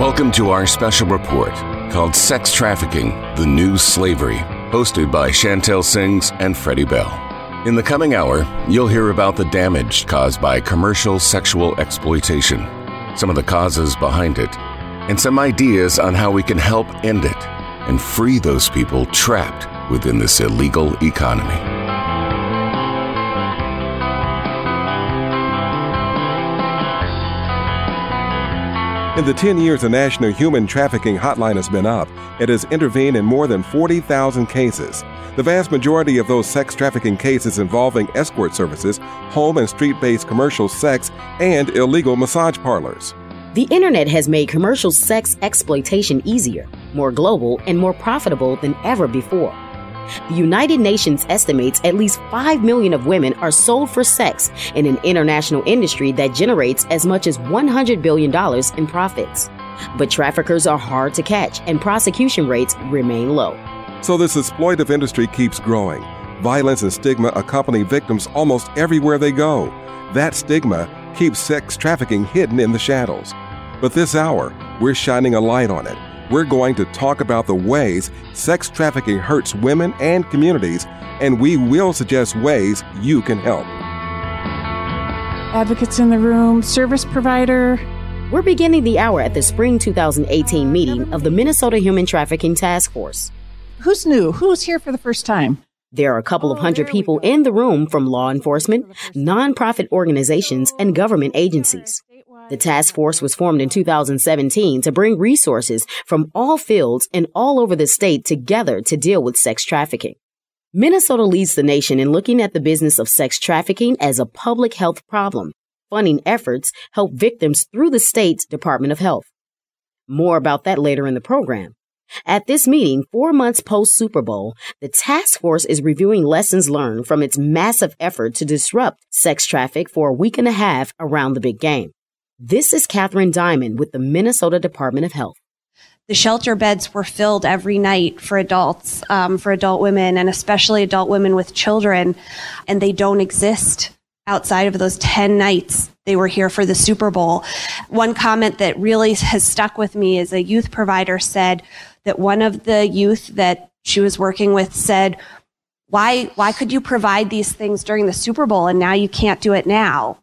Welcome to our special report called Sex Trafficking, the New Slavery, hosted by Chantel Sings and Freddie Bell. In the coming hour, you'll hear about the damage caused by commercial sexual exploitation, some of the causes behind it, and some ideas on how we can help end it and free those people trapped within this illegal economy. In the 10 years the National Human Trafficking Hotline has been up, it has intervened in more than 40,000 cases. The vast majority of those sex trafficking cases involving escort services, home and street-based commercial sex, and illegal massage parlors. The internet has made commercial sex exploitation easier, more global, and more profitable than ever before. The United Nations estimates at least 5 million of women are sold for sex in an international industry that generates as much as $100 billion in profits. But traffickers are hard to catch and prosecution rates remain low. So this exploitive industry keeps growing. Violence and stigma accompany victims almost everywhere they go. That stigma keeps sex trafficking hidden in the shadows. But this hour, we're shining a light on it. We're going to talk about the ways sex trafficking hurts women and communities, and we will suggest ways you can help. Advocates in the room, service provider. We're beginning the hour at the spring 2018 meeting of the Minnesota Human Trafficking Task Force. Who's new? Who's here for the first time? There are a couple of hundred people in the room from law enforcement, nonprofit organizations, and government agencies. The task force was formed in 2017 to bring resources from all fields and all over the state together to deal with sex trafficking. Minnesota leads the nation in looking at the business of sex trafficking as a public health problem. Funding efforts help victims through the state's Department of Health. More about that later in the program. At this meeting, 4 months post-Super Bowl, the task force is reviewing lessons learned from its massive effort to disrupt sex traffic for a week and a half around the big game. This is Catherine Diamond with the Minnesota Department of Health. The shelter beds were filled every night for adults, for adult women, and especially adult women with children, and they don't exist outside of those 10 nights they were here for the Super Bowl. One comment that really has stuck with me is a youth provider said that one of the youth that she was working with said, why could you provide these things during the Super Bowl and now you can't do it now?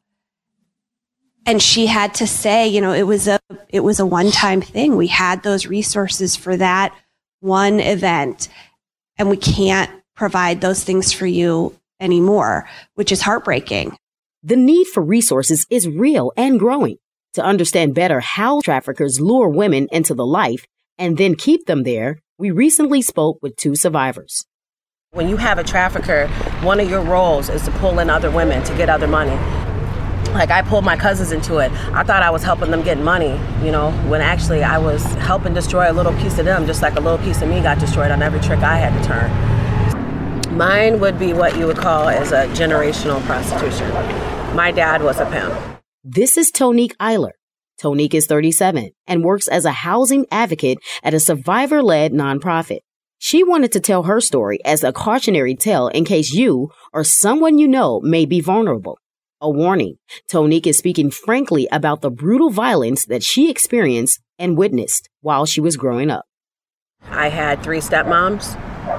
And she had to say, it was a one-time thing. We had those resources for that one event, and we can't provide those things for you anymore, which is heartbreaking. The need for resources is real and growing. To understand better how traffickers lure women into the life and then keep them there, we recently spoke with 2 survivors. When you have a trafficker, one of your roles is to pull in other women to get other money. Like, I pulled my cousins into it. I thought I was helping them get money, when actually I was helping destroy a little piece of them, just like a little piece of me got destroyed on every trick I had to turn. Mine would be what you would call as a generational prostitution. My dad was a pimp. This is Tonique Eiler. Tonique is 37 and works as a housing advocate at a survivor-led nonprofit. She wanted to tell her story as a cautionary tale in case you or someone you know may be vulnerable. A warning, Tonique is speaking frankly about the brutal violence that she experienced and witnessed while she was growing up. I had 3 stepmoms,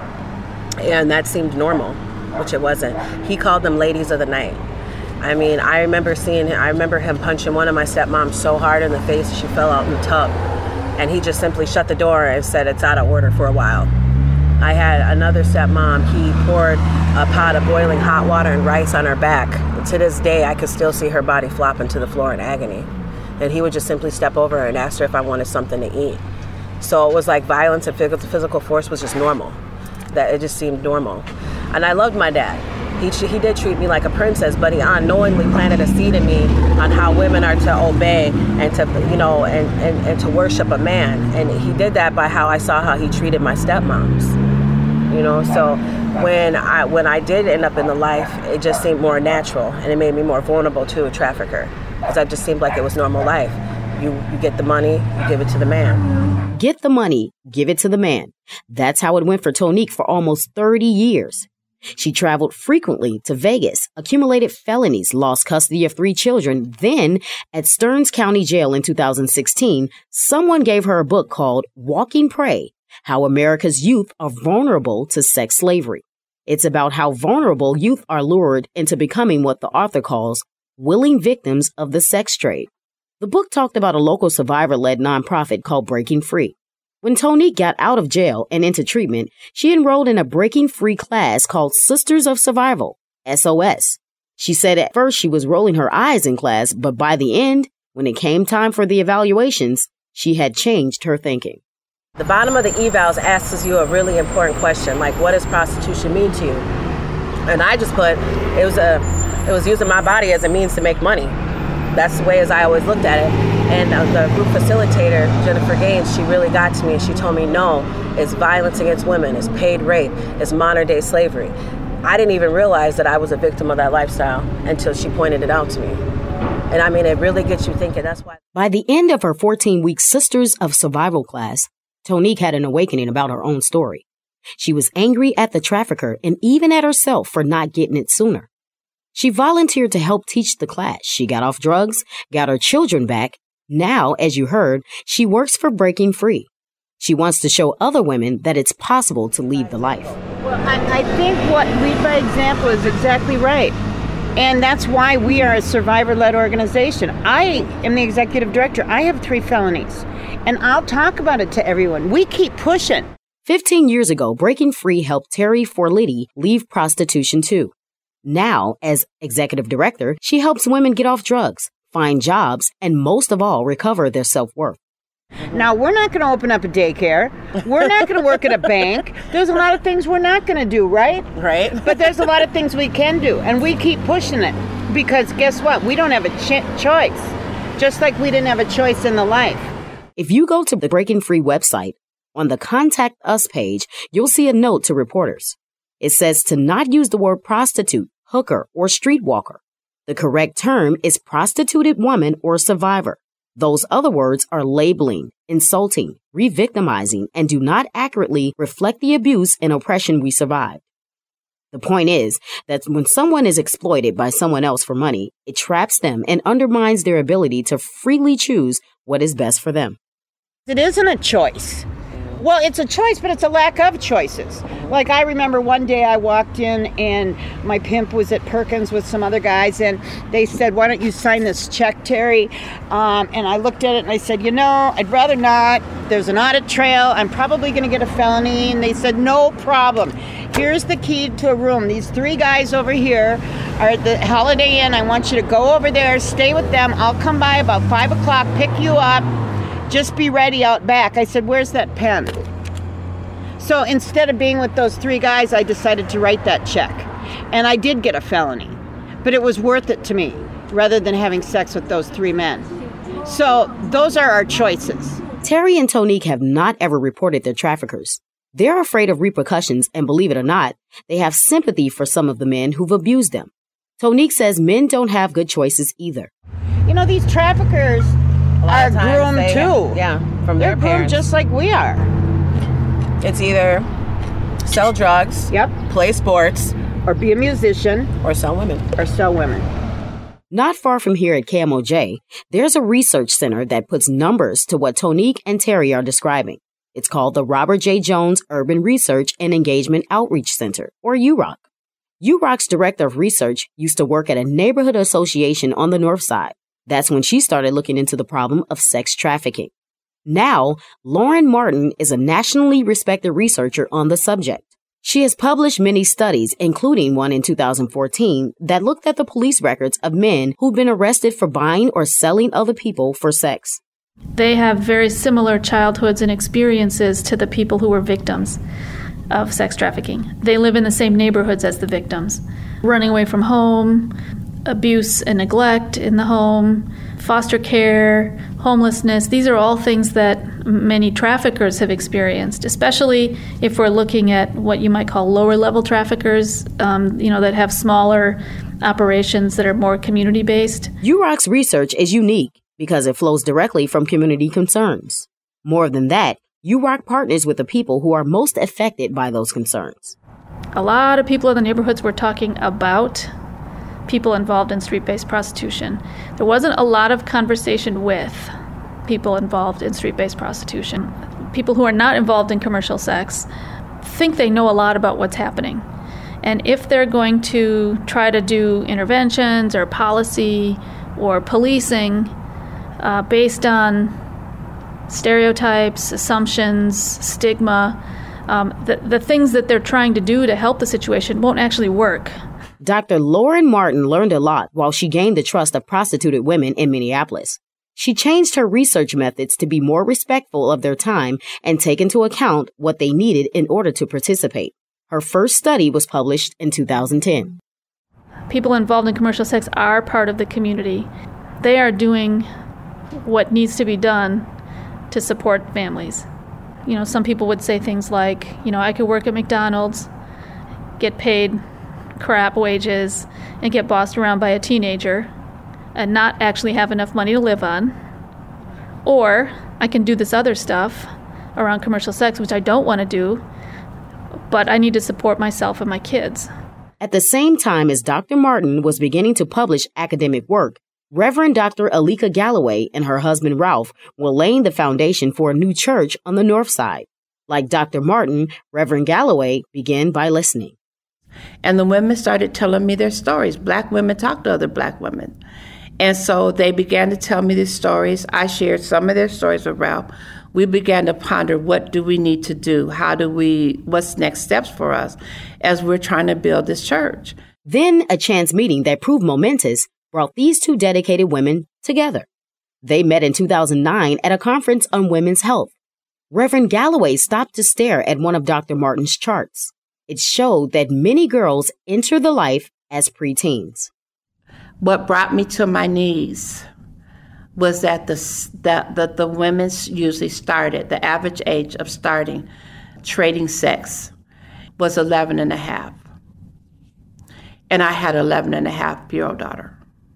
and that seemed normal, which it wasn't. He called them ladies of the night. I mean, I remember him punching one of my stepmoms so hard in the face she fell out in the tub, and he just simply shut the door and said it's out of order for a while. I had another stepmom, he poured a pot of boiling hot water and rice on her back. And to this day, I could still see her body flopping to the floor in agony. And he would just simply step over her and ask her if I wanted something to eat. So it was like violence and physical force was just normal. That it just seemed normal. And I loved my dad. He did treat me like a princess, but he unknowingly planted a seed in me on how women are to obey and to, and to worship a man. And he did that by how I saw how he treated my stepmoms. So when I did end up in the life, it just seemed more natural, and it made me more vulnerable to a trafficker, because that just seemed like it was normal life. You get the money, you give it to the man. Get the money, give it to the man. That's how it went for Tonique for almost 30 years. She traveled frequently to Vegas, accumulated felonies, lost custody of 3 children. Then, at Stearns County Jail in 2016, someone gave her a book called Walking Prey: How America's Youth Are Vulnerable to Sex Slavery. It's about how vulnerable youth are lured into becoming what the author calls willing victims of the sex trade. The book talked about a local survivor-led nonprofit called Breaking Free. When Tonique got out of jail and into treatment, she enrolled in a Breaking Free class called Sisters of Survival, SOS. She said at first she was rolling her eyes in class, but by the end, when it came time for the evaluations, she had changed her thinking. The bottom of the evals asks you a really important question, like, what does prostitution mean to you? And I just put, it was using my body as a means to make money. That's the way as I always looked at it. And the group facilitator, Jennifer Gaines, she really got to me and she told me, no, it's violence against women, it's paid rape, it's modern day slavery. I didn't even realize that I was a victim of that lifestyle until she pointed it out to me. And I mean, it really gets you thinking. That's why. By the end of her 14-week Sisters of Survival class, Tonique had an awakening about her own story. She was angry at the trafficker and even at herself for not getting it sooner. She volunteered to help teach the class. She got off drugs, got her children back. Now, as you heard, she works for Breaking Free. She wants to show other women that it's possible to leave the life. Well, I think what Lead by Example is exactly right. And that's why we are a survivor-led organization. I am the executive director. I have 3 felonies. And I'll talk about it to everyone. We keep pushing. 15 years ago, Breaking Free helped Terry Forliti leave prostitution too. Now, as executive director, she helps women get off drugs, find jobs, and most of all, recover their self-worth. Now, we're not going to open up a daycare. We're not going to work at a bank. There's a lot of things we're not going to do, right? Right. But there's a lot of things we can do, and we keep pushing it. Because guess what? We don't have a choice, just like we didn't have a choice in the life. If you go to the Breaking Free website, on the Contact Us page, you'll see a note to reporters. It says to not use the word prostitute, hooker, or streetwalker. The correct term is prostituted woman or survivor. Those other words are labeling, insulting, re-victimizing, and do not accurately reflect the abuse and oppression we survived. The point is that when someone is exploited by someone else for money, it traps them and undermines their ability to freely choose what is best for them. It isn't a choice. Well, it's a choice, but it's a lack of choices. Like, I remember one day I walked in and my pimp was at Perkins with some other guys, and they said, why don't you sign this check, Terry? And I looked at it and I said, I'd rather not. There's an audit trail. I'm probably going to get a felony. And they said, no problem. Here's the key to a room. These 3 guys over here are at the Holiday Inn. I want you to go over there, stay with them. I'll come by about 5 o'clock, pick you up. Just be ready out back. I said, where's that pen? So instead of being with those 3 guys, I decided to write that check. And I did get a felony. But it was worth it to me, rather than having sex with those 3 men. So those are our choices. Terry and Tonique have not ever reported their traffickers. They're afraid of repercussions, and believe it or not, they have sympathy for some of the men who've abused them. Tonique says men don't have good choices either. These traffickers are groomed too. Yeah, from They're their parents. groomed just like we are. It's either sell drugs, play sports, or be a musician, or sell women. Not far from here at KMOJ, there's a research center that puts numbers to what Tonique and Terry are describing. It's called the Robert J. Jones Urban Research and Engagement Outreach Center, or UROC. UROC's director of research used to work at a neighborhood association on the north side. That's when she started looking into the problem of sex trafficking. Now, Lauren Martin is a nationally respected researcher on the subject. She has published many studies, including one in 2014, that looked at the police records of men who've been arrested for buying or selling other people for sex. They have very similar childhoods and experiences to the people who were victims of sex trafficking. They live in the same neighborhoods as the victims. Running away from home, abuse and neglect in the home, foster care, homelessness. These are all things that many traffickers have experienced, especially if we're looking at what you might call lower level traffickers, that have smaller operations that are more community based. UROC's research is unique because it flows directly from community concerns. More than that, UROC partners with the people who are most affected by those concerns. A lot of people in the neighborhoods were talking about people involved in street-based prostitution. There wasn't a lot of conversation with people involved in street-based prostitution. People who are not involved in commercial sex think they know a lot about what's happening. And if they're going to try to do interventions or policy or policing based on stereotypes, assumptions, stigma, the things that they're trying to do to help the situation won't actually work. Dr. Lauren Martin learned a lot while she gained the trust of prostituted women in Minneapolis. She changed her research methods to be more respectful of their time and take into account what they needed in order to participate. Her first study was published in 2010. People involved in commercial sex are part of the community. They are doing what needs to be done to support families. You know, some people would say things like, I could work at McDonald's, get paid crap wages, and get bossed around by a teenager and not actually have enough money to live on. Or I can do this other stuff around commercial sex, which I don't want to do, but I need to support myself and my kids. At the same time as Dr. Martin was beginning to publish academic work, Reverend Dr. Alika Galloway and her husband Ralph were laying the foundation for a new church on the north side. Like Dr. Martin, Reverend Galloway began by listening. And the women started telling me their stories. Black women talk to other Black women. And so they began to tell me these stories. I shared some of their stories with Ralph. We began to ponder, what do we need to do? What's next steps for us as we're trying to build this church? Then a chance meeting that proved momentous brought these two dedicated women together. They met in 2009 at a conference on women's health. Reverend Galloway stopped to stare at one of Dr. Martin's charts. It showed that many girls enter the life as preteens. What brought me to my knees was that the women usually started, the average age of starting trading sex was 11 and a half. And I had an 11 and a half-year-old daughter.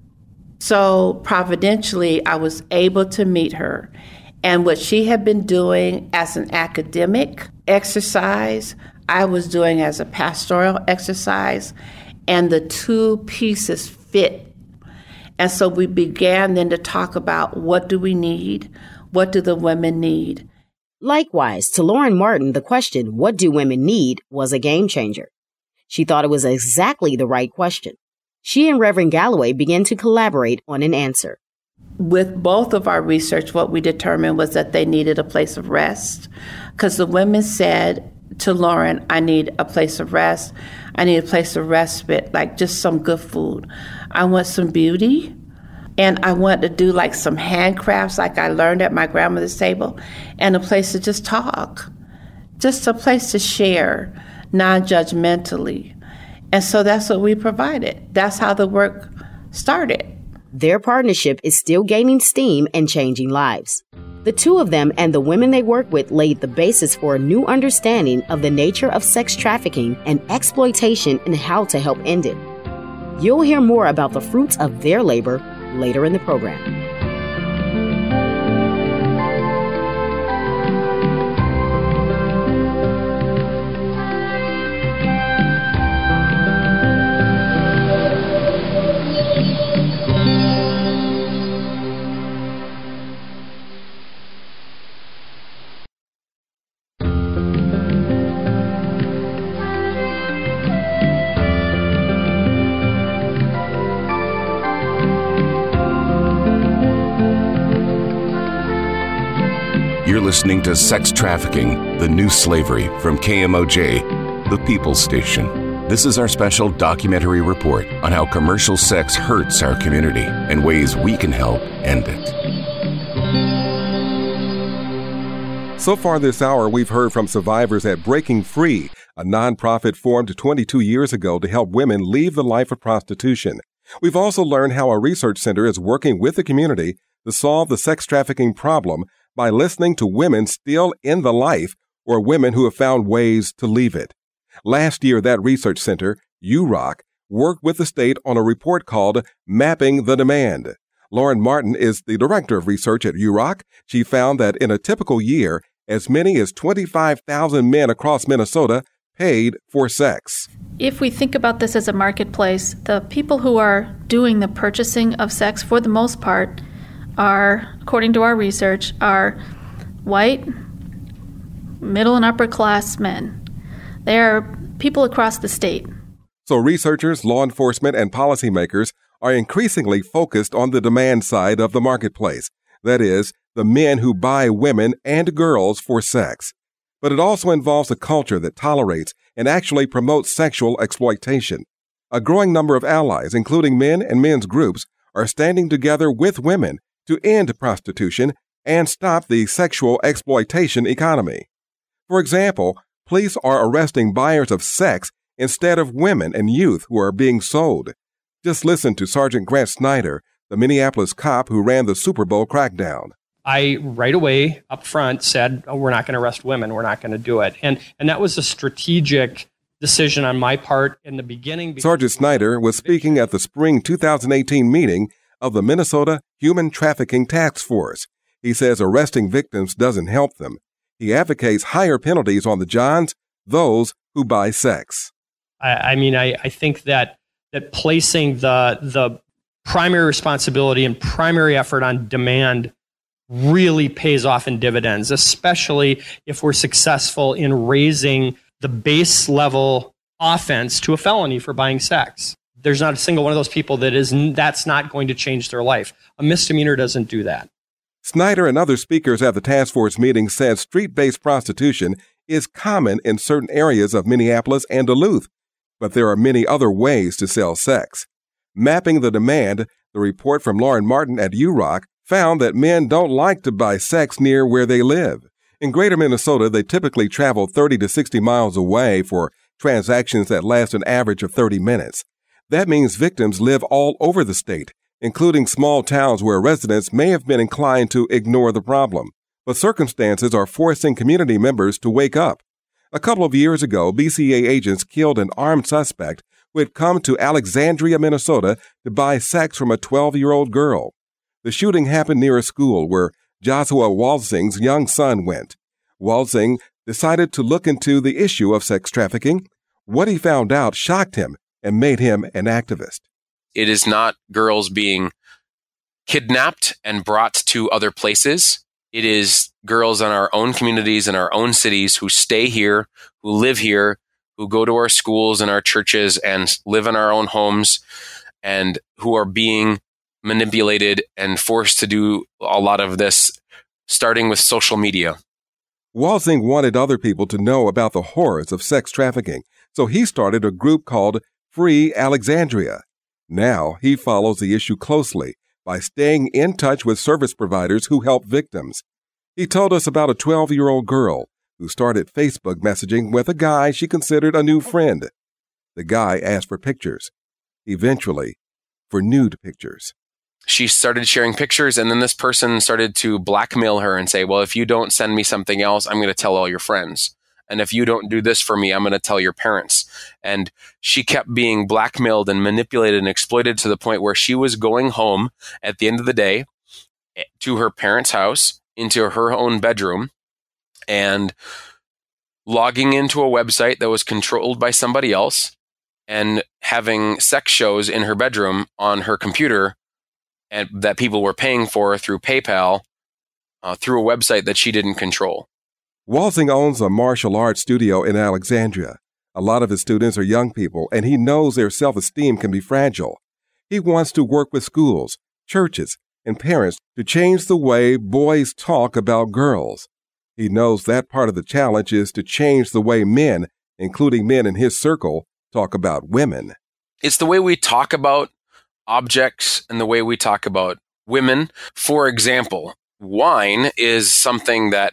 So providentially, I was able to meet her. And what she had been doing as an academic exercise, I was doing as a pastoral exercise, and the two pieces fit. And so we began then to talk about, what do we need? What do the women need? Likewise, to Lauren Martin, the question, what do women need, was a game changer. She thought it was exactly the right question. She and Reverend Galloway began to collaborate on an answer. With both of our research, what we determined was that they needed a place of rest, because the women said to Lauren, I need a place of rest. I need a place of respite, like just some good food. I want some beauty, and I want to do like some handcrafts like I learned at my grandmother's table, and a place to just talk, just a place to share non-judgmentally. And so that's what we provided. That's how the work started. Their partnership is still gaining steam and changing lives. The two of them and the women they work with laid the basis for a new understanding of the nature of sex trafficking and exploitation and how to help end it. You'll hear more about the fruits of their labor later in the program. You're listening to Sex Trafficking, the New Slavery from KMOJ, the People's Station. This is our special documentary report on how commercial sex hurts our community and ways we can help end it. So far this hour, we've heard from survivors at Breaking Free, a nonprofit formed 22 years ago to help women leave the life of prostitution. We've also learned how a research center is working with the community to solve the sex trafficking problem by listening to women still in the life or women who have found ways to leave it. Last year, that research center, UROC, worked with the state on a report called Mapping the Demand. Lauren Martin is the director of research at UROC. She found that in a typical year, as many as 25,000 men across Minnesota paid for sex. If we think about this as a marketplace, the people who are doing the purchasing of sex, for the most part, are, according to our research, are white, middle and upper class men. They are people across the state. So researchers, law enforcement, and policymakers are increasingly focused on the demand side of the marketplace. That is, the men who buy women and girls for sex. But it also involves a culture that tolerates and actually promotes sexual exploitation. A growing number of allies, including men and men's groups, are standing together with women to end prostitution and stop the sexual exploitation economy. For example, police are arresting buyers of sex instead of women and youth who are being sold. Just listen to Sergeant Grant Snyder, the Minneapolis cop who ran the Super Bowl crackdown. I right away up front said, we're not going to arrest women. We're not going to do it. And that was a strategic decision on my part in the beginning. Sergeant Snyder was speaking at the spring 2018 meeting of the Minnesota Human Trafficking Task Force. He says arresting victims doesn't help them. He advocates higher penalties on the Johns, those who buy sex. I think that placing the primary responsibility and primary effort on demand really pays off in dividends, especially if we're successful in raising the base level offense to a felony for buying sex. There's not a single one of those people that's not going to change their life. A misdemeanor doesn't do that. Snyder and other speakers at the task force meeting said street-based prostitution is common in certain areas of Minneapolis and Duluth, but there are many other ways to sell sex. Mapping the demand, the report from Lauren Martin at UROC found that men don't like to buy sex near where they live. In greater Minnesota, they typically travel 30 to 60 miles away for transactions that last an average of 30 minutes. That means victims live all over the state, including small towns where residents may have been inclined to ignore the problem. But circumstances are forcing community members to wake up. A couple of years ago, BCA agents killed an armed suspect who had come to Alexandria, Minnesota to buy sex from a 12-year-old girl. The shooting happened near a school where Joshua Walzing's young son went. Walzing decided to look into the issue of sex trafficking. What he found out shocked him and made him an activist. It is not girls being kidnapped and brought to other places. It is girls in our own communities, in our own cities, who stay here, who live here, who go to our schools and our churches and live in our own homes, and who are being manipulated and forced to do a lot of this, starting with social media. Walzing wanted other people to know about the horrors of sex trafficking, so he started a group called Free Alexandria. Now he follows the issue closely by staying in touch with service providers who help victims. He told us about a 12-year-old girl who started Facebook messaging with a guy she considered a new friend. The guy asked for pictures, eventually for nude pictures. She started sharing pictures, and then this person started to blackmail her and say, well, if you don't send me something else, I'm going to tell all your friends. And if you don't do this for me, I'm going to tell your parents. And she kept being blackmailed and manipulated and exploited to the point where she was going home at the end of the day to her parents' house, into her own bedroom, and logging into a website that was controlled by somebody else and having sex shows in her bedroom on her computer, and that people were paying for through PayPal, through a website that she didn't control. Walzing owns a martial arts studio in Alexandria. A lot of his students are young people, and he knows their self-esteem can be fragile. He wants to work with schools, churches, and parents to change the way boys talk about girls. He knows that part of the challenge is to change the way men, including men in his circle, talk about women. It's the way we talk about objects and the way we talk about women. For example, wine is something that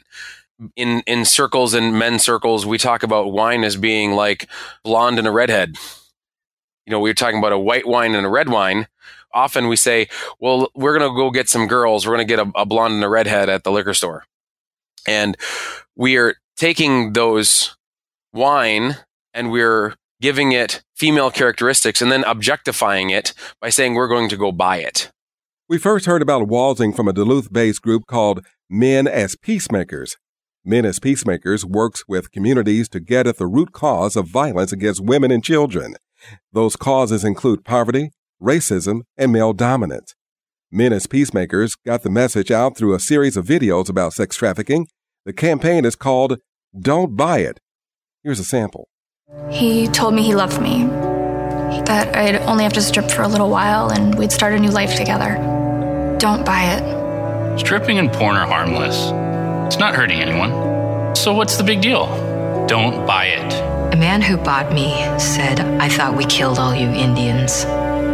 in circles, in men's circles, we talk about wine as being like blonde and a redhead. You know, we're talking about a white wine and a red wine. Often we say, well, we're going to go get some girls. We're going to get a blonde and a redhead at the liquor store. And we are taking those wine and we're giving it female characteristics and then objectifying it by saying we're going to go buy it. We first heard about Walzing from a Duluth-based group called Men as Peacemakers. Men as Peacemakers works with communities to get at the root cause of violence against women and children. Those causes include poverty, racism, and male dominance. Men as Peacemakers got the message out through a series of videos about sex trafficking. The campaign is called Don't Buy It. Here's a sample. He told me he loved me, that I'd only have to strip for a little while and we'd start a new life together. Don't buy it. Stripping and porn are harmless. It's not hurting anyone. So what's the big deal? Don't buy it. A man who bought me said, "I thought we killed all you Indians."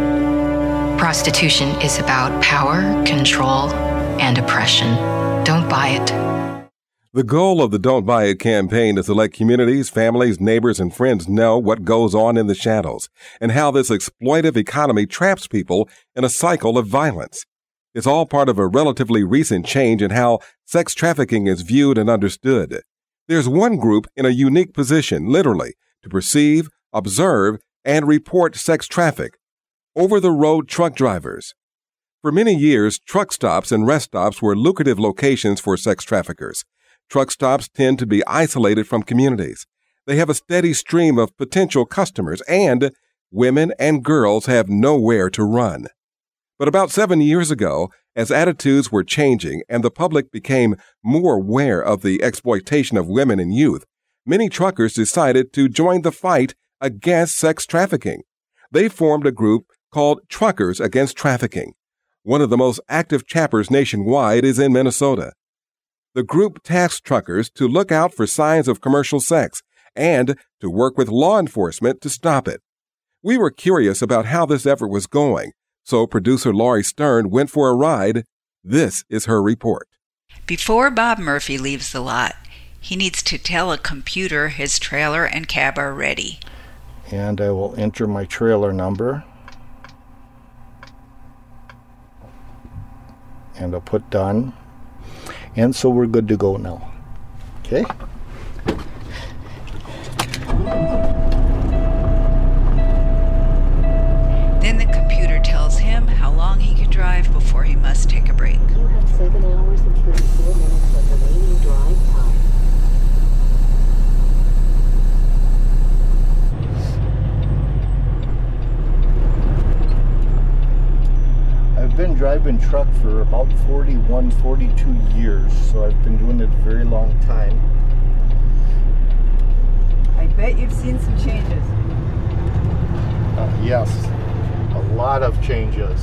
Prostitution is about power, control, and oppression. Don't buy it. The goal of the Don't Buy It campaign is to let communities, families, neighbors, and friends know what goes on in the shadows and how this exploitive economy traps people in a cycle of violence. It's all part of a relatively recent change in how sex trafficking is viewed and understood. There's one group in a unique position, literally, to perceive, observe, and report sex traffic: over-the-road truck drivers. For many years, truck stops and rest stops were lucrative locations for sex traffickers. Truck stops tend to be isolated from communities. They have a steady stream of potential customers, and women and girls have nowhere to run. But about 7 years ago, as attitudes were changing and the public became more aware of the exploitation of women and youth, many truckers decided to join the fight against sex trafficking. They formed a group called Truckers Against Trafficking. One of the most active chapters nationwide is in Minnesota. The group tasks truckers to look out for signs of commercial sex and to work with law enforcement to stop it. We were curious about how this effort was going, so producer Laurie Stern went for a ride. This is her report. Before Bob Murphy leaves the lot, he needs to tell a computer his trailer and cab are ready. And I will enter my trailer number. And I'll put done. And so we're good to go now. Okay? Then the computer tells him how long he can drive before he must take a break. You have 7 hours and 34 minutes of remaining drive time. I've been driving truck for about 41, 42 years, so I've been doing it a very long time. I bet you've seen some changes. Yes, a lot of changes.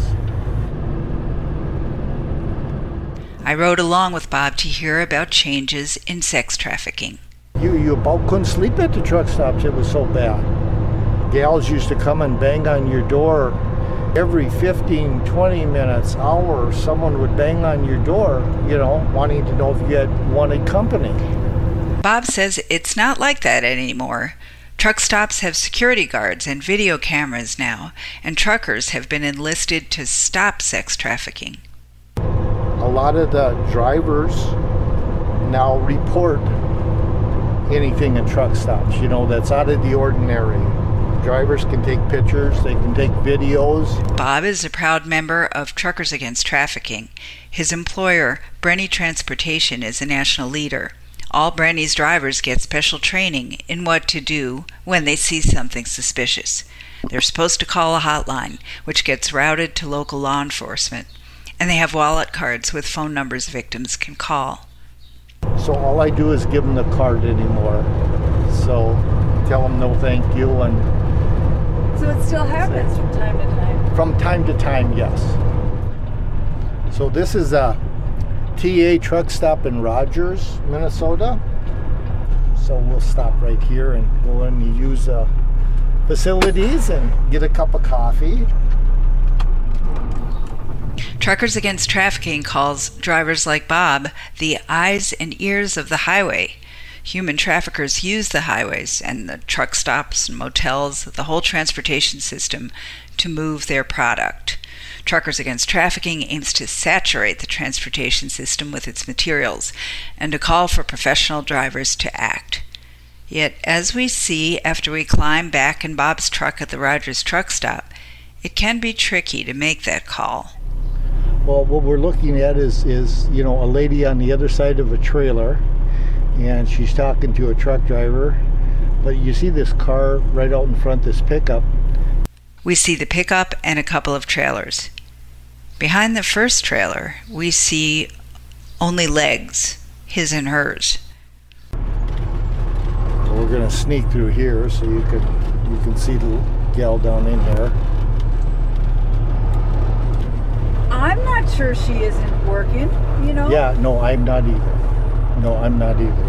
I rode along with Bob to hear about changes in sex trafficking. You about couldn't sleep at the truck stops, it was so bad. Gals used to come and bang on your door. Every 15, 20 minutes, hour, someone would bang on your door, wanting to know if you had wanted company. Bob says it's not like that anymore. Truck stops have security guards and video cameras now, and truckers have been enlisted to stop sex trafficking. A lot of the drivers now report anything in truck stops, that's out of the ordinary. Drivers can take pictures, they can take videos. Bob is a proud member of Truckers Against Trafficking. His employer, Brenny Transportation, is a national leader. All Brenny's drivers get special training in what to do when they see something suspicious. They're supposed to call a hotline, which gets routed to local law enforcement, and they have wallet cards with phone numbers victims can call. So all I do is give them the card anymore. So tell them no thank you. So it still happens from time to time? From time to time, yes. So this is a TA truck stop in Rogers, Minnesota. So we'll stop right here and go in and use facilities and get a cup of coffee. Truckers Against Trafficking calls drivers like Bob the eyes and ears of the highway. Human traffickers use the highways and the truck stops and motels, the whole transportation system, to move their product. Truckers Against Trafficking aims to saturate the transportation system with its materials and to call for professional drivers to act. Yet, as we see after we climb back in Bob's truck at the Rogers truck stop, it can be tricky to make that call. Well, what we're looking at is a lady on the other side of a trailer. and she's talking to a truck driver. But you see this car right out in front, this pickup. We see the pickup and a couple of trailers. Behind the first trailer, we see only legs, his and hers. We're going to sneak through here so you can see the gal down in there. I'm not sure she isn't working, you know? Yeah, no, I'm not either. No, I'm not either.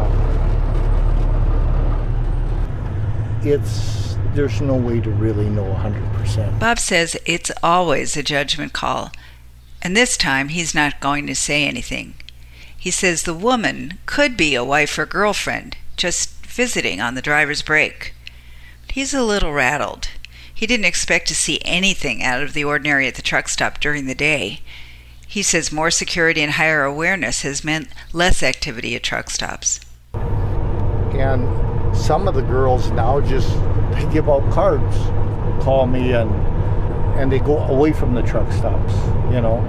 There's no way to really know 100%. Bob says it's always a judgment call, and this time he's not going to say anything. He says the woman could be a wife or girlfriend, just visiting on the driver's break. But he's a little rattled. He didn't expect to see anything out of the ordinary at the truck stop during the day. He says more security and higher awareness has meant less activity at truck stops. And some of the girls now they give out cards, call me, and they go away from the truck stops, you know.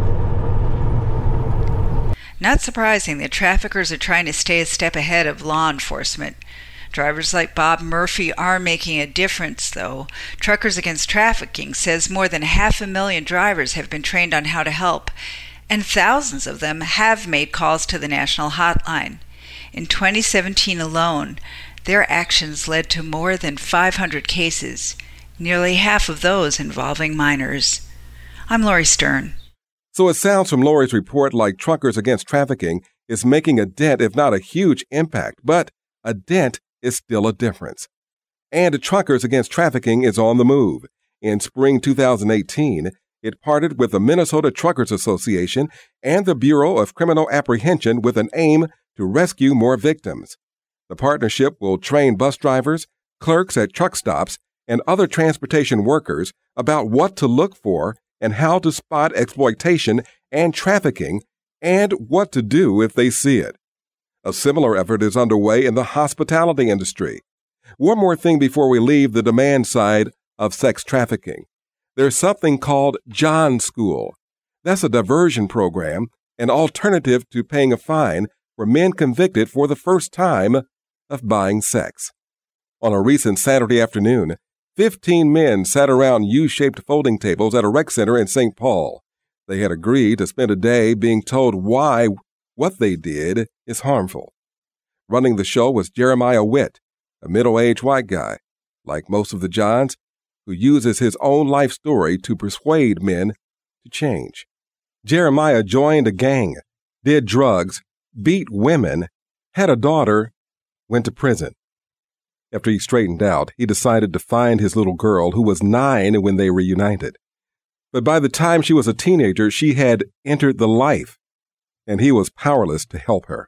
Not surprising that traffickers are trying to stay a step ahead of law enforcement. Drivers like Bob Murphy are making a difference, though. Truckers Against Trafficking says more than 500,000 drivers have been trained on how to help, and thousands of them have made calls to the national hotline. In 2017 alone, their actions led to more than 500 cases, nearly half of those involving minors. I'm Lori Stern. So it sounds from Lori's report like Truckers Against Trafficking is making a dent, if not a huge impact, but a dent is still a difference. And Truckers Against Trafficking is on the move. In spring 2018, it partnered with the Minnesota Truckers Association and the Bureau of Criminal Apprehension with an aim to rescue more victims. The partnership will train bus drivers, clerks at truck stops, and other transportation workers about what to look for and how to spot exploitation and trafficking and what to do if they see it. A similar effort is underway in the hospitality industry. One more thing before we leave the demand side of sex trafficking. There's something called John School. That's a diversion program, an alternative to paying a fine for men convicted for the first time of buying sex. On a recent Saturday afternoon, 15 men sat around U-shaped folding tables at a rec center in St. Paul. They had agreed to spend a day being told why what they did is harmful. Running the show was Jeremiah Witt, a middle-aged white guy, like most of the Johns, who uses his own life story to persuade men to change. Jeremiah joined a gang, did drugs, beat women, had a daughter, went to prison. After he straightened out, he decided to find his little girl, who was 9 when they reunited. But by the time she was a teenager, she had entered the life, and he was powerless to help her.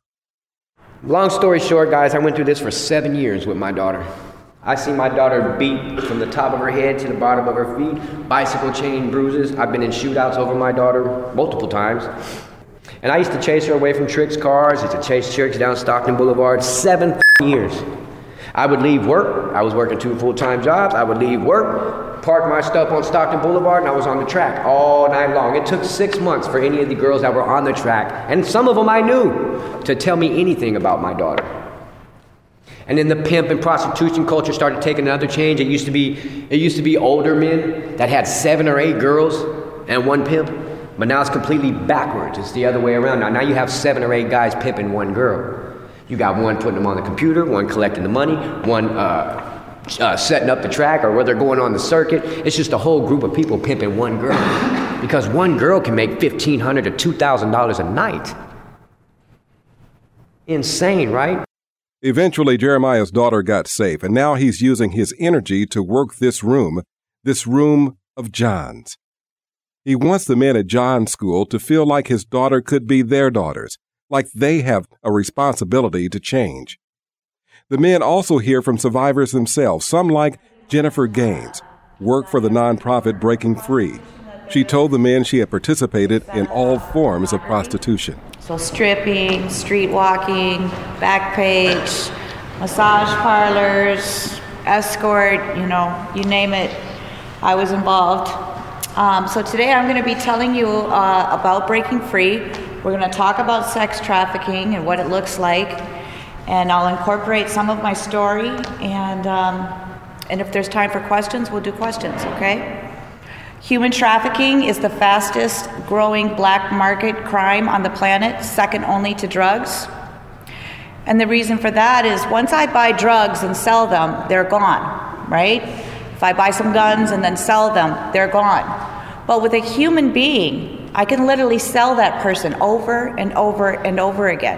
Long story short, guys, I went through this for 7 years with my daughter. I see my daughter beat from the top of her head to the bottom of her feet, bicycle chain bruises. I've been in shootouts over my daughter multiple times. And I used to chase her away from Trix cars, used to chase chicks down Stockton Boulevard, 7 years. I would leave work. I was working 2 full-time jobs. I would leave work, park my stuff on Stockton Boulevard, and I was on the track all night long. It took 6 months for any of the girls that were on the track, and some of them I knew, to tell me anything about my daughter. And then the pimp and prostitution culture started taking another change. It used to be older men that had 7 or 8 girls and 1 pimp, but now it's completely backwards. It's the other way around. Now you have 7 or 8 guys pimping 1 girl. You got 1 putting them on the computer, 1 collecting the money, 1 setting up the track, or whether they're going on the circuit. It's just a whole group of people pimping 1 girl. Because 1 girl can make $1,500 to $2,000 a night. Insane, right? Eventually, Jeremiah's daughter got safe, and now he's using his energy to work this room of John's. He wants the men at John School to feel like his daughter could be their daughters, like they have a responsibility to change. The men also hear from survivors themselves, some like Jennifer Gaines, work for the nonprofit Breaking Free. She told the men she had participated in all forms of prostitution. So stripping, street walking, Backpage, massage parlors, escort, you name it, I was involved. So today I'm going to be telling you about Breaking Free. We're going to talk about sex trafficking and what it looks like, and I'll incorporate some of my story, and if there's time for questions, we'll do questions, okay? Human trafficking is the fastest growing black market crime on the planet, second only to drugs. And the reason for that is once I buy drugs and sell them, they're gone, right? If I buy some guns and then sell them, they're gone. But with a human being, I can literally sell that person over and over and over again.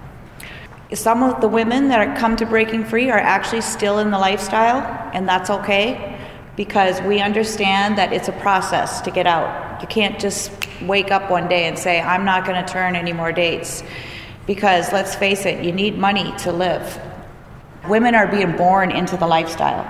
Some of the women that come to Breaking Free are actually still in the lifestyle, and that's okay, because we understand that it's a process to get out. You can't just wake up one day and say, I'm not going to turn any more dates. Because let's face it, you need money to live. Women are being born into the lifestyle.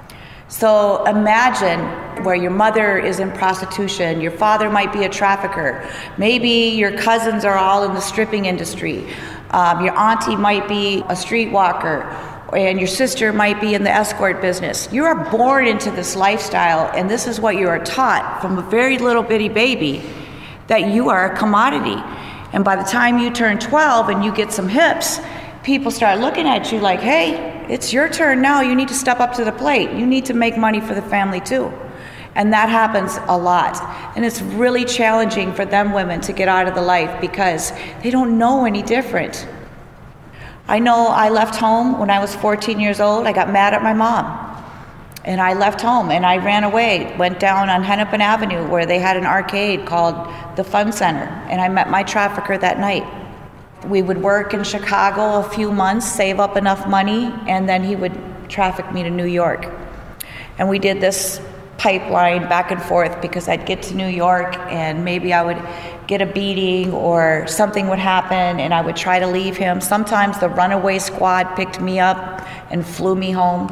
So imagine where your mother is in prostitution, your father might be a trafficker, maybe your cousins are all in the stripping industry, your auntie might be a streetwalker, and your sister might be in the escort business. You are born into this lifestyle, and this is what you are taught from a very little bitty baby, that you are a commodity. And by the time you turn 12 and you get some hips, people start looking at you like, hey, it's your turn now. You need to step up to the plate. You need to make money for the family too. And that happens a lot. And it's really challenging for them women to get out of the life because they don't know any different. I know I left home when I was 14 years old. I got mad at my mom. And I left home and I ran away, went down on Hennepin Avenue where they had an arcade called the Fun Center. And I met my trafficker that night. We would work in Chicago a few months, save up enough money, and then he would traffic me to New York. And we did this pipeline back and forth because I'd get to New York and maybe I would get a beating or something would happen and I would try to leave him. Sometimes the runaway squad picked me up and flew me home.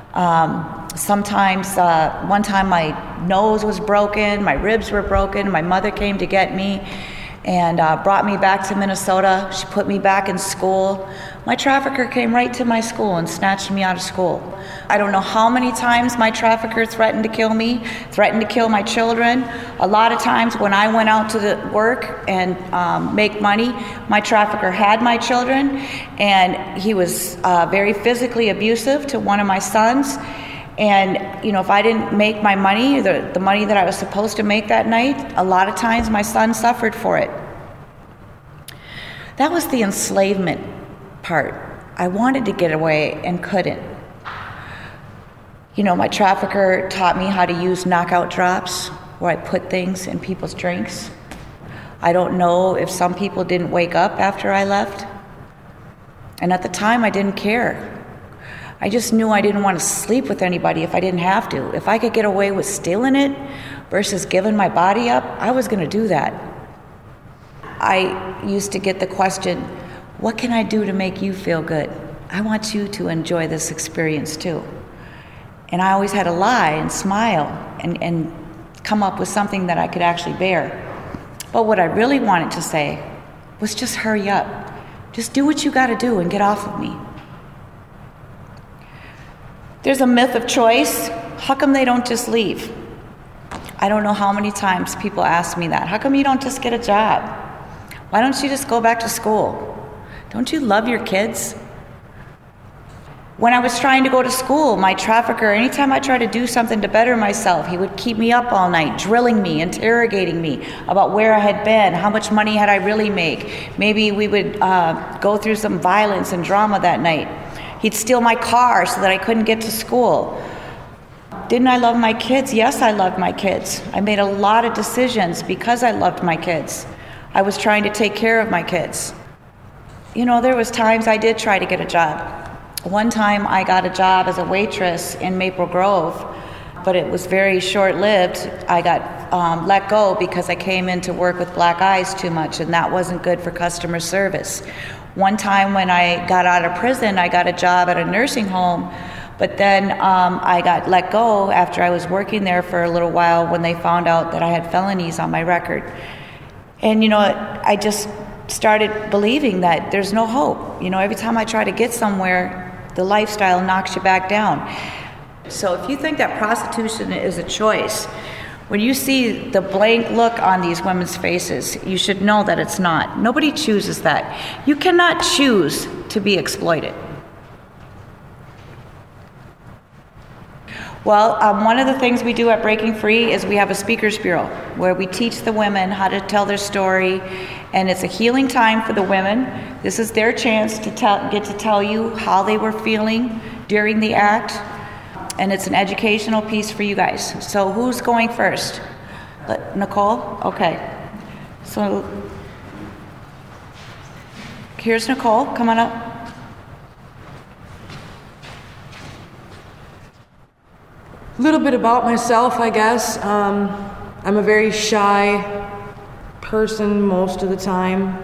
Sometimes, one time my nose was broken, my ribs were broken, my mother came to get me and brought me back to Minnesota. She put me back in school. My trafficker came right to my school and snatched me out of school. I don't know how many times my trafficker threatened to kill me, threatened to kill my children. A lot of times when I went out to the work and make money, my trafficker had my children, and he was very physically abusive to one of my sons. And, you know, if I didn't make my money, the money that I was supposed to make that night, a lot of times my son suffered for it. That was the enslavement part. I wanted to get away and couldn't. You know, my trafficker taught me how to use knockout drops where I put things in people's drinks. I don't know if some people didn't wake up after I left. And at the time, I didn't care. I just knew I didn't want to sleep with anybody if I didn't have to. If I could get away with stealing it versus giving my body up, I was going to do that. I used to get the question, what can I do to make you feel good? I want you to enjoy this experience too. And I always had to lie and smile and come up with something that I could actually bear. But what I really wanted to say was just hurry up. Just do what you got to do and get off of me. There's a myth of choice. How come they don't just leave? I don't know how many times people ask me that. How come you don't just get a job? Why don't you just go back to school? Don't you love your kids? When I was trying to go to school, my trafficker, anytime I tried to do something to better myself, he would keep me up all night, drilling me, interrogating me about where I had been, how much money had I really made. Maybe we would go through some violence and drama that night. He'd steal my car so that I couldn't get to school. Didn't I love my kids? Yes, I loved my kids. I made a lot of decisions because I loved my kids. I was trying to take care of my kids. You know, there was times I did try to get a job. One time I got a job as a waitress in Maple Grove, but it was very short-lived. I got let go because I came in to work with black eyes too much, and that wasn't good for customer service. One time when I got out of prison, I got a job at a nursing home, but then I got let go after I was working there for a little while when they found out that I had felonies on my record. And, you know, I just started believing that there's no hope. You know, every time I try to get somewhere, the lifestyle knocks you back down. So if you think that prostitution is a choice, When you see the blank look on these women's faces, you should know that it's not. Nobody chooses that. You cannot choose to be exploited. Well, one of the things we do at Breaking Free is we have a speakers bureau where we teach the women how to tell their story, and it's a healing time for the women. This is their chance to get to tell you how they were feeling during the act, and it's an educational piece for you guys. So who's going first? Nicole? Okay. So here's Nicole. Come on up. A little bit about myself, I guess. I'm a very shy person most of the time.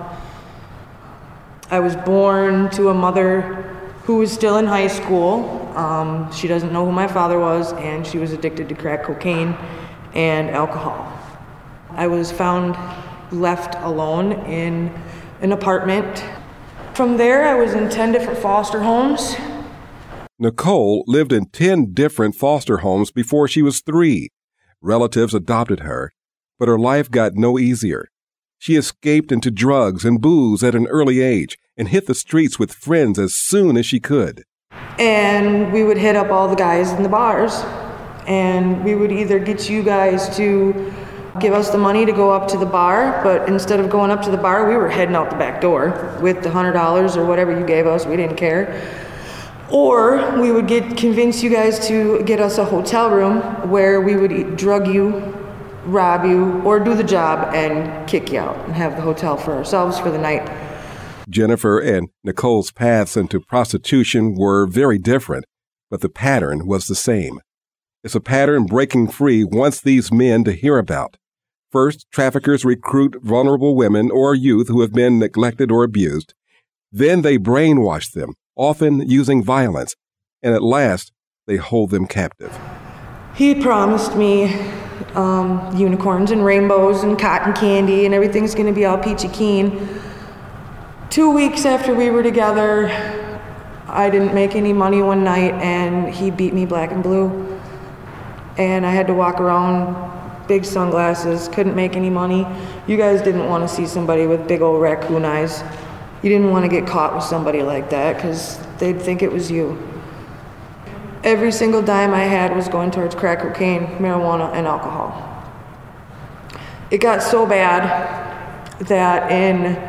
I was born to a mother who was still in high school. She doesn't know who my father was, and she was addicted to crack cocaine and alcohol. I was found left alone in an apartment. From there, I was in 10 different foster homes. Nicole lived in 10 different foster homes before she was 3. Relatives adopted her, but her life got no easier. She escaped into drugs and booze at an early age and hit the streets with friends as soon as she could. And we would hit up all the guys in the bars, and we would either get you guys to give us the money to go up to the bar, but instead of going up to the bar, we were heading out the back door with the $100 or whatever you gave us. We didn't care. Or we would convince you guys to get us a hotel room where we would drug you, rob you, or do the job and kick you out and have the hotel for ourselves for the night. Jennifer and Nicole's paths into prostitution were very different, but the pattern was the same. It's a pattern Breaking Free wants these men to hear about. First, traffickers recruit vulnerable women or youth who have been neglected or abused. Then they brainwash them, often using violence, and at last, they hold them captive. He promised me unicorns and rainbows and cotton candy and everything's going to be all peachy keen. 2 weeks after we were together, I didn't make any money one night and he beat me black and blue. And I had to walk around, big sunglasses, couldn't make any money. You guys didn't want to see somebody with big old raccoon eyes. You didn't want to get caught with somebody like that because they'd think it was you. Every single dime I had was going towards crack cocaine, marijuana, and alcohol. It got so bad that in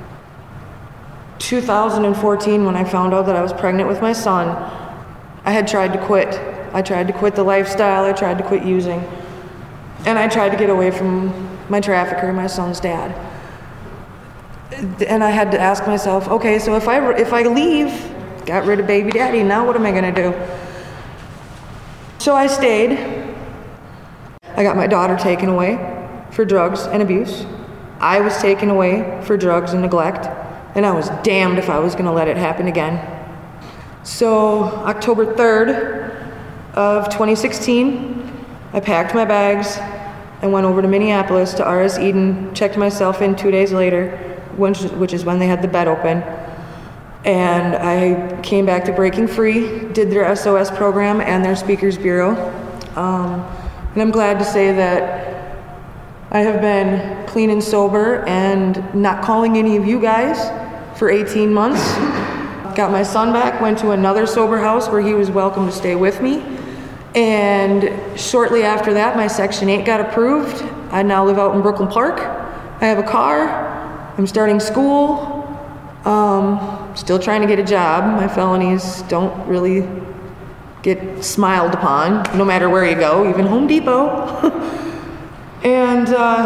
2014, when I found out that I was pregnant with my son, I had tried to quit. I tried to quit the lifestyle, I tried to quit using, and I tried to get away from my trafficker, my son's dad. And I had to ask myself, okay, so if I leave, got rid of baby daddy, now what am I gonna do? So I stayed. I got my daughter taken away for drugs and abuse. I was taken away for drugs and neglect, and I was damned if I was gonna let it happen again. So October 3rd of 2016, I packed my bags and went over to Minneapolis to RS Eden, checked myself in 2 days later, which is when they had the bed open. And I came back to Breaking Free, did their SOS program and their Speakers Bureau. And I'm glad to say that I have been clean and sober and not calling any of you guys for 18 months. Got my son back, went to another sober house where he was welcome to stay with me. And shortly after that, my Section 8 got approved. I now live out in Brooklyn Park. I have a car. I'm starting school. Still trying to get a job. My felonies don't really get smiled upon, no matter where you go, even Home Depot. And,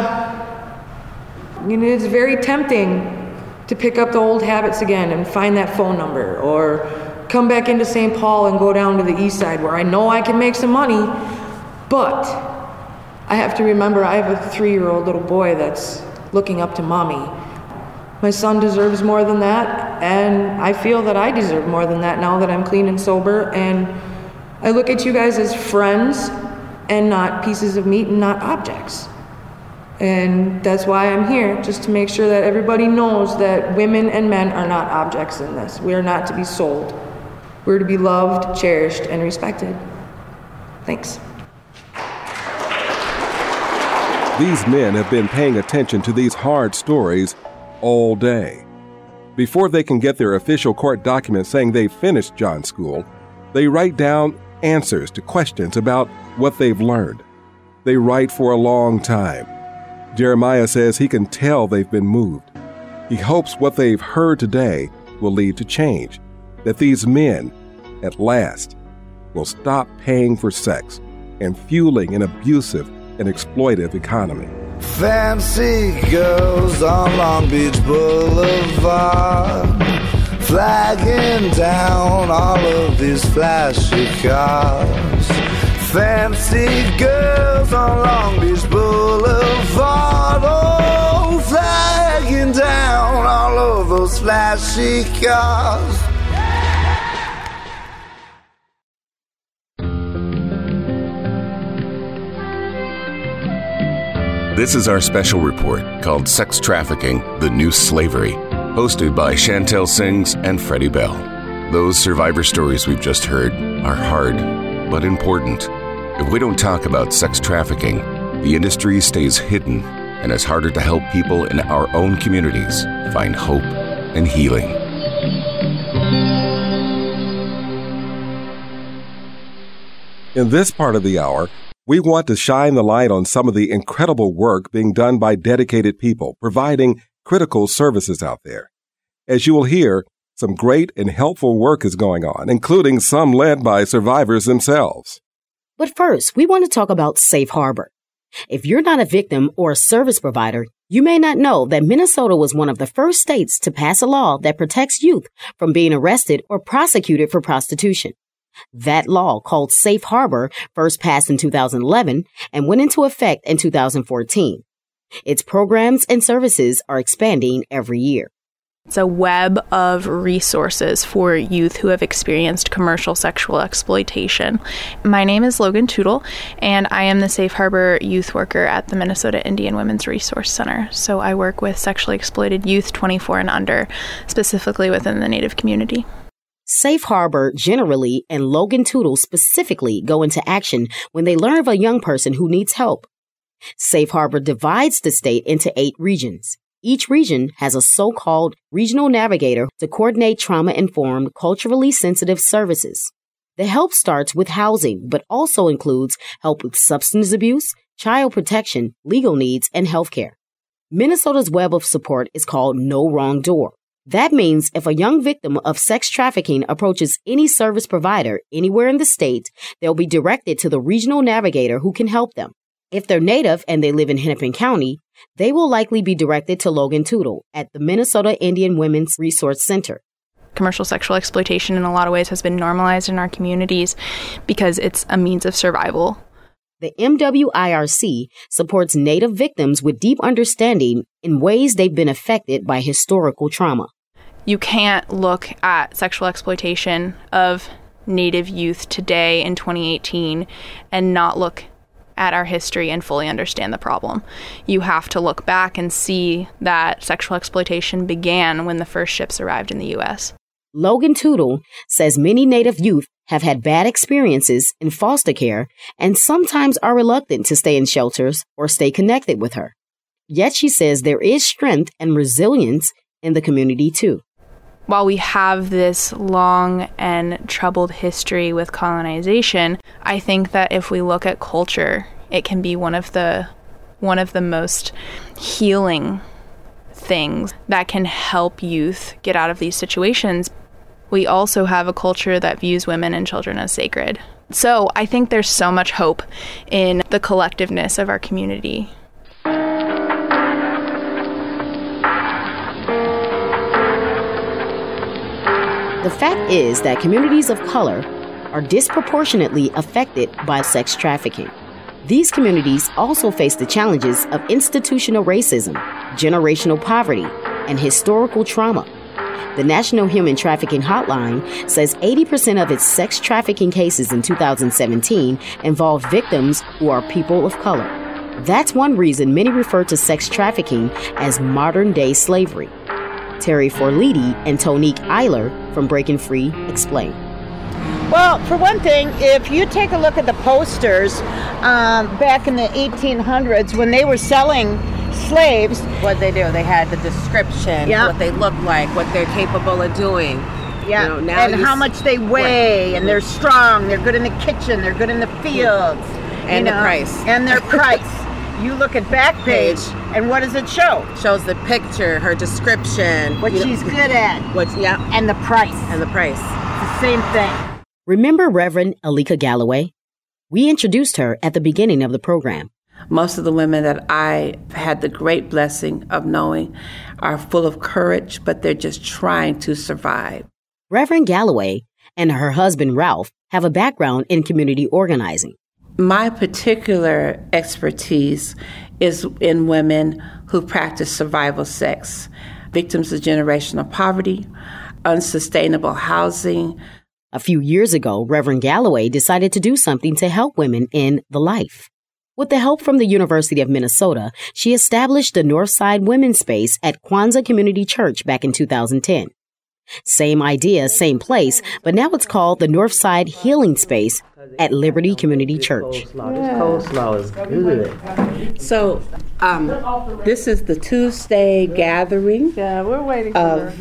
it's very tempting to pick up the old habits again and find that phone number, or come back into St. Paul and go down to the east side where I know I can make some money, but I have to remember I have a 3-year-old little boy that's looking up to mommy. My son deserves more than that, and I feel that I deserve more than that now that I'm clean and sober, and I look at you guys as friends and not pieces of meat and not objects. And that's why I'm here, just to make sure that everybody knows that women and men are not objects in this. We are not to be sold. We're to be loved, cherished, and respected. Thanks. These men have been paying attention to these hard stories all day. Before they can get their official court document saying they've finished John School, they write down answers to questions about what they've learned. They write for a long time. Jeremiah says he can tell they've been moved. He hopes what they've heard today will lead to change, that these men, at last, will stop paying for sex and fueling an abusive and exploitive economy. Fancy girls on Long Beach Boulevard, flagging down all of these flashy cars. Fancy girls on Long Beach Boulevard, oh, flagging down all of those flashy cars. This is our special report called Sex Trafficking, the New Slavery, hosted by Chantel Sings and Freddie Bell. Those survivor stories we've just heard are hard, but important. If we don't talk about sex trafficking, the industry stays hidden, and it's harder to help people in our own communities find hope and healing. In this part of the hour, we want to shine the light on some of the incredible work being done by dedicated people providing critical services out there. As you will hear, some great and helpful work is going on, including some led by survivors themselves. But first, we want to talk about Safe Harbor. If you're not a victim or a service provider, you may not know that Minnesota was one of the first states to pass a law that protects youth from being arrested or prosecuted for prostitution. That law, called Safe Harbor, first passed in 2011 and went into effect in 2014. Its programs and services are expanding every year. It's a web of resources for youth who have experienced commercial sexual exploitation. My name is Logan Tootle, and I am the Safe Harbor youth worker at the Minnesota Indian Women's Resource Center. So I work with sexually exploited youth 24 and under, specifically within the Native community. Safe Harbor generally and Logan Tootle specifically go into action when they learn of a young person who needs help. Safe Harbor divides the state into 8 regions. Each region has a so-called regional navigator to coordinate trauma-informed, culturally sensitive services. The help starts with housing, but also includes help with substance abuse, child protection, legal needs, and healthcare. Minnesota's web of support is called No Wrong Door. That means if a young victim of sex trafficking approaches any service provider anywhere in the state, they'll be directed to the regional navigator who can help them. If they're Native and they live in Hennepin County, they will likely be directed to Logan Tootle at the Minnesota Indian Women's Resource Center. Commercial sexual exploitation in a lot of ways has been normalized in our communities because it's a means of survival. The MWIRC supports Native victims with deep understanding in ways they've been affected by historical trauma. You can't look at sexual exploitation of Native youth today in 2018 and not look at our history and fully understand the problem. You have to look back and see that sexual exploitation began when the first ships arrived in the U.S. Logan Tootle says many Native youth have had bad experiences in foster care and sometimes are reluctant to stay in shelters or stay connected with her. Yet she says there is strength and resilience in the community too. While we have this long and troubled history with colonization, I think that if we look at culture, it can be one of the most healing things that can help youth get out of these situations. We also have a culture that views women and children as sacred. So I think there's so much hope in the collectiveness of our community. The fact is that communities of color are disproportionately affected by sex trafficking. These communities also face the challenges of institutional racism, generational poverty, and historical trauma. The National Human Trafficking Hotline says 80% of its sex trafficking cases in 2017 involved victims who are people of color. That's one reason many refer to sex trafficking as modern-day slavery. Terry Forliti and Tonique Eiler from Breaking Free explain. Well, for one thing, if you take a look at the posters back in the 1800s when they were selling slaves. What they do, they had the description, what they look like, what they're capable of doing. Yeah, you know, now and how much they weigh, and they're strong, they're good in the kitchen, they're good in the fields. And the price. And their price. You look at Backpage, and what does it show? Shows the picture, her description. What she's good at. And the price. And the price. It's the same thing. Remember Reverend Alika Galloway? We introduced her at the beginning of the program. Most of the women that I had the great blessing of knowing are full of courage, but they're just trying to survive. Reverend Galloway and her husband Ralph have a background in community organizing. My particular expertise is in women who practice survival sex, victims of generational poverty, unsustainable housing. A few years ago, Reverend Galloway decided to do something to help women in the life. With the help from the University of Minnesota, she established the Northside Women's Space at Kwanzaa Community Church back in 2010. Same idea, same place, but now it's called the Northside Healing Space at Liberty Community Church. This coleslaw is good. So, this is the Tuesday gathering we're waiting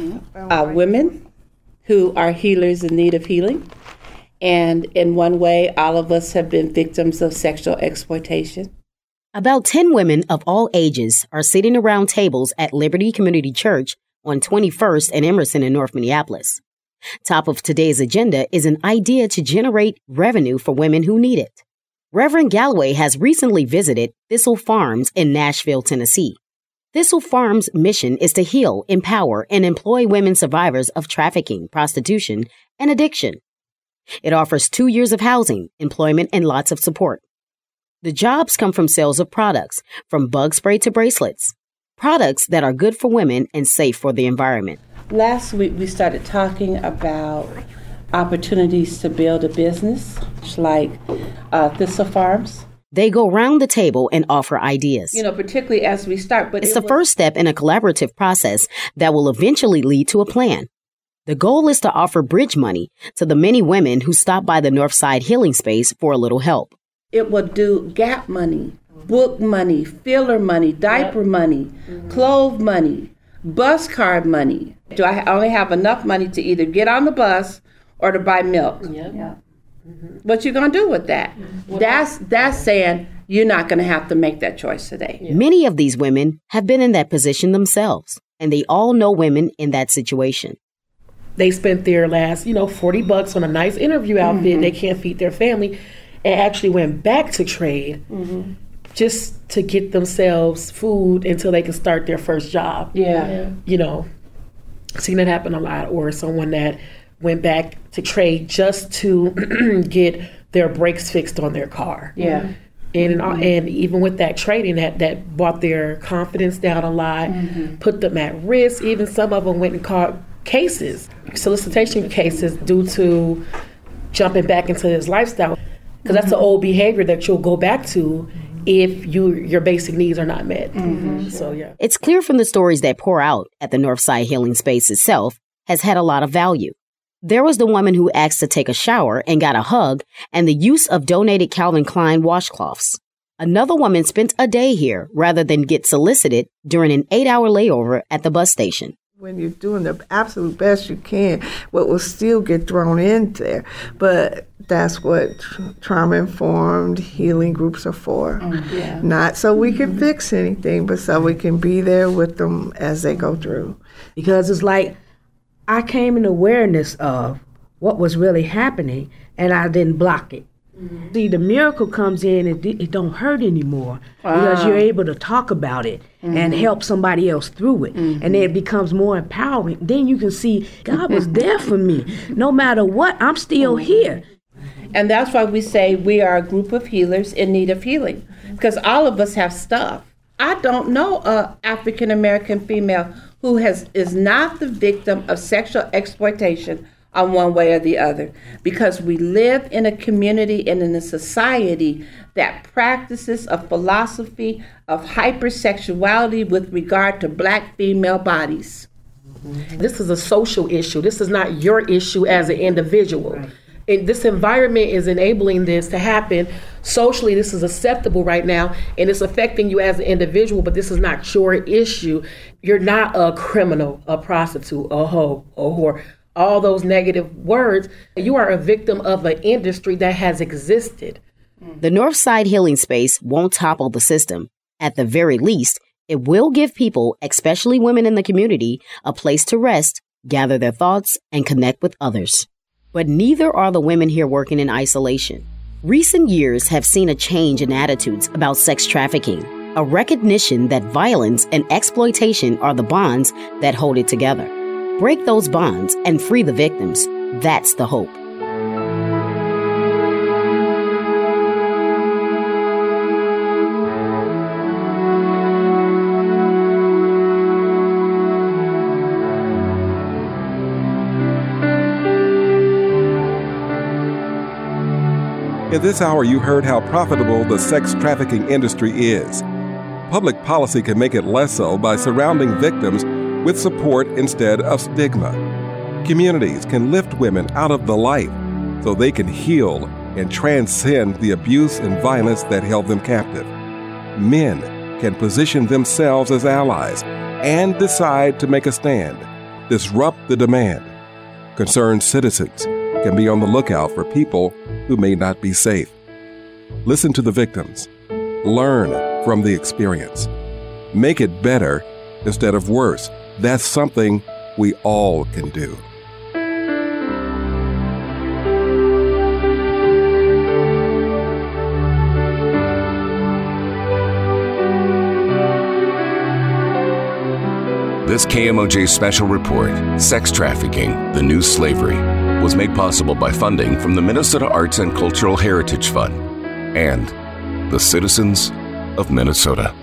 of women who are healers in need of healing. And in one way, all of us have been victims of sexual exploitation. About 10 women of all ages are sitting around tables at Liberty Community Church on 21st and Emerson in North Minneapolis. Top of today's agenda is an idea to generate revenue for women who need it. Reverend Galloway has recently visited Thistle Farms in Nashville, Tennessee. Thistle Farms' mission is to heal, empower, and employ women survivors of trafficking, prostitution, and addiction. It offers 2 years of housing, employment, and lots of support. The jobs come from sales of products, from bug spray to bracelets. Products that are good for women and safe for the environment. Last week, we started talking about opportunities to build a business, like Thistle Farms. They go round the table and offer ideas. You know, particularly as we start. But it's the first step in a collaborative process that will eventually lead to a plan. The goal is to offer bridge money to the many women who stop by the Northside Healing Space for a little help. It will do GAP money, book money, filler money, diaper money, clothes money, bus card money. Do I only have enough money to either get on the bus or to buy milk? What you gonna do with that? That's saying you're not gonna have to make that choice today. Many of these women have been in that position themselves, and they all know women in that situation. They spent their last, $40 on a nice interview outfit. They can't feed their family, and actually went back to trade just to get themselves food until they can start their first job. Seen that happen a lot. Or someone that went back to trade just to get their brakes fixed on their car. And even with that trading, that brought their confidence down a lot, put them at risk. Even some of them went and caught cases, solicitation cases, due to jumping back into this lifestyle. Because that's an old behavior that you'll go back to if your basic needs are not met. It's clear from the stories that pour out at the Northside Healing Space itself has had a lot of value. There was the woman who asked to take a shower and got a hug, and the use of donated Calvin Klein washcloths. Another woman spent a day here rather than get solicited during an 8-hour layover at the bus station. When you're doing the absolute best you can, what will still get thrown in there. But that's what trauma-informed healing groups are for. Not so we can fix anything, but so we can be there with them as they go through. Because it's like I came in awareness of what was really happening, and I didn't block it. See, the miracle comes in and it don't hurt anymore because you're able to talk about it and help somebody else through it. And then it becomes more empowering. Then you can see God was there for me. No matter what, I'm still here. And that's why we say we are a group of healers in need of healing, because all of us have stuff. I don't know a African American female who is not the victim of sexual exploitation on one way or the other, because we live in a community and in a society that practices a philosophy of hypersexuality with regard to Black female bodies. This is a social issue. This is not your issue as an individual. And this environment is enabling this to happen. Socially, this is acceptable right now, and it's affecting you as an individual, but this is not your issue. You're not a criminal, a prostitute, a hoe, a whore, all those negative words. You are a victim of an industry that has existed. The Northside Healing Space won't topple the system. At the very least, it will give people, especially women in the community, a place to rest, gather their thoughts, and connect with others. But neither are the women here working in isolation. Recent years have seen a change in attitudes about sex trafficking, a recognition that violence and exploitation are the bonds that hold it together. Break those bonds and free the victims. That's the hope. In this hour, you heard how profitable the sex trafficking industry is. Public policy can make it less so by surrounding victims with support instead of stigma. Communities can lift women out of the light so they can heal and transcend the abuse and violence that held them captive. Men can position themselves as allies and decide to make a stand, disrupt the demand. Concerned citizens can be on the lookout for people who may not be safe. Listen to the victims. Learn from the experience. Make it better instead of worse. That's something we all can do. This KMOJ special report, Sex Trafficking, the New Slavery, was made possible by funding from the Minnesota Arts and Cultural Heritage Fund and the citizens of Minnesota.